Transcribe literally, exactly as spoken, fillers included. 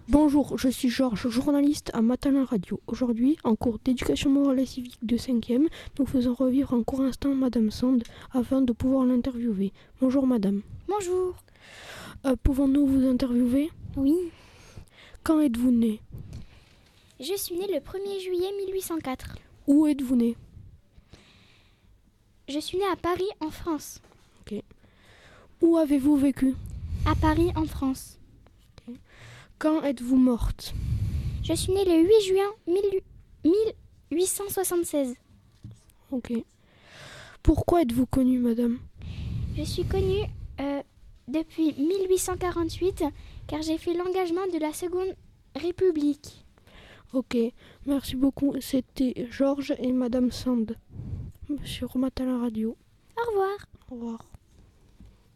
Bonjour, je suis Georges, journaliste à Matin Radio. Aujourd'hui, en cours d'éducation morale et civique de cinquième, nous faisons revivre un court instant Madame Sand afin de pouvoir l'interviewer. Bonjour Madame. Bonjour. Euh, pouvons-nous vous interviewer ? Oui. Quand êtes-vous née ? Je suis née le premier juillet mille huit cent quatre. Où êtes-vous née ? Je suis née à Paris, en France. Ok. Où avez-vous vécu ? À Paris, en France. Okay. Quand êtes-vous morte ? Je suis née le huit juin mille huit cent soixante-seize. Ok. Pourquoi êtes-vous connue, madame ? Je suis connue euh, depuis mille huit cent quarante-huit car j'ai fait l'engagement de la Seconde République. Ok, merci beaucoup. C'était Georges et Madame Sand sur Matin Radio. Au revoir. Au revoir.